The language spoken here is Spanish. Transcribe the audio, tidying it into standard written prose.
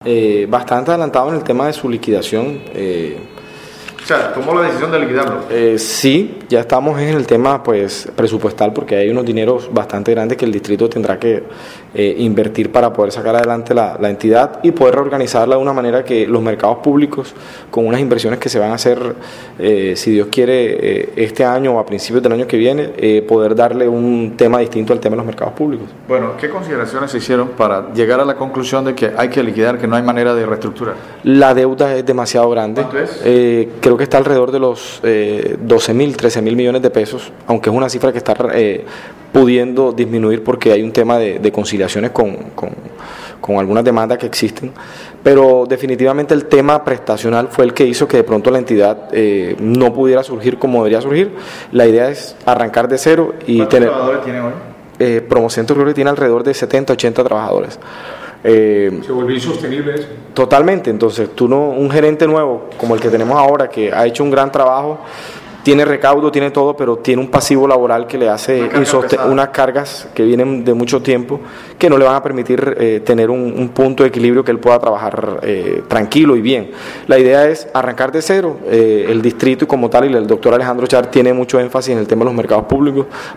Bastante adelantado en el tema de su liquidación. O sea, ¿tomó la decisión de liquidarlo? Sí, ya estamos en el tema pues presupuestal, porque hay unos dineros bastante grandes que el distrito tendrá que invertir para poder sacar adelante la entidad y poder reorganizarla de una manera que los mercados públicos, con unas inversiones que se van a hacer, si Dios quiere, este año o a principios del año que viene, poder darle un tema distinto al tema de los mercados públicos. Bueno, ¿qué consideraciones se hicieron para llegar a la conclusión de que hay que liquidar, que no hay manera de reestructurar? La deuda es demasiado grande. ¿Cuánto es? Creo que está alrededor de los 12.000, 13.000 millones de pesos, aunque es una cifra que está pudiendo disminuir porque hay un tema de conciliaciones con algunas demandas que existen, pero definitivamente el tema prestacional fue el que hizo que de pronto la entidad no pudiera surgir como debería surgir. La idea es arrancar de cero y ¿Cuántos trabajadores tiene hoy? Promocentro creo que tiene alrededor de 70, 80 trabajadores. ¿Se volvió insostenible eso? Totalmente. Entonces un gerente nuevo como el que tenemos ahora, que ha hecho un gran trabajo, tiene recaudo, tiene todo, pero tiene un pasivo laboral que le hace unas cargas que vienen de mucho tiempo, que no le van a permitir tener un punto de equilibrio que él pueda trabajar tranquilo y bien. La idea es arrancar de cero. El distrito y como tal, y el doctor Alejandro Char tiene mucho énfasis en el tema de los mercados públicos